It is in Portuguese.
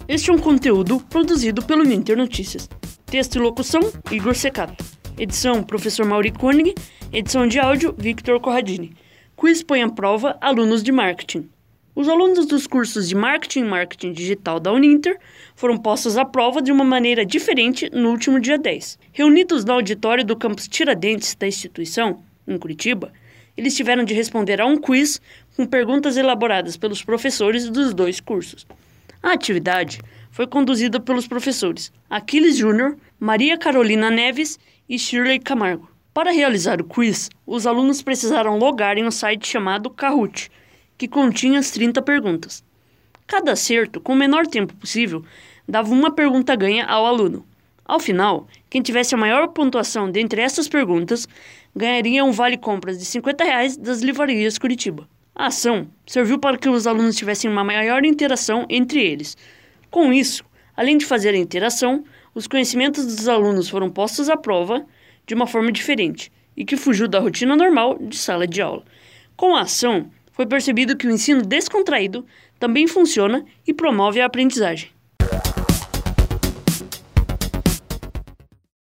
Este é um conteúdo produzido pelo Ninter Notícias. Texto e locução, Igor Secato. Edição, Professor Mauri Koenig. Edição de áudio, Victor Corradini. Quiz põe à prova alunos de marketing. Os alunos dos cursos de Marketing e Marketing Digital da Uninter foram postos à prova de uma maneira diferente no último dia 10. Reunidos no auditório do campus Tiradentes da instituição, em Curitiba, eles tiveram de responder a um quiz com perguntas elaboradas pelos professores dos dois cursos. A atividade foi conduzida pelos professores Aquiles Júnior, Maria Carolina Neves e Shirley Camargo. Para realizar o quiz, os alunos precisaram logar em um site chamado Kahoot, que continha as 30 perguntas. Cada acerto, com o menor tempo possível, dava uma pergunta ganha ao aluno. Ao final, quem tivesse a maior pontuação dentre essas perguntas ganharia um vale-compras de R$50 das livrarias Curitiba. A ação serviu para que os alunos tivessem uma maior interação entre eles. Com isso, além de fazer a interação, os conhecimentos dos alunos foram postos à prova de uma forma diferente e que fugiu da rotina normal de sala de aula. Com a ação, foi percebido que o ensino descontraído também funciona e promove a aprendizagem.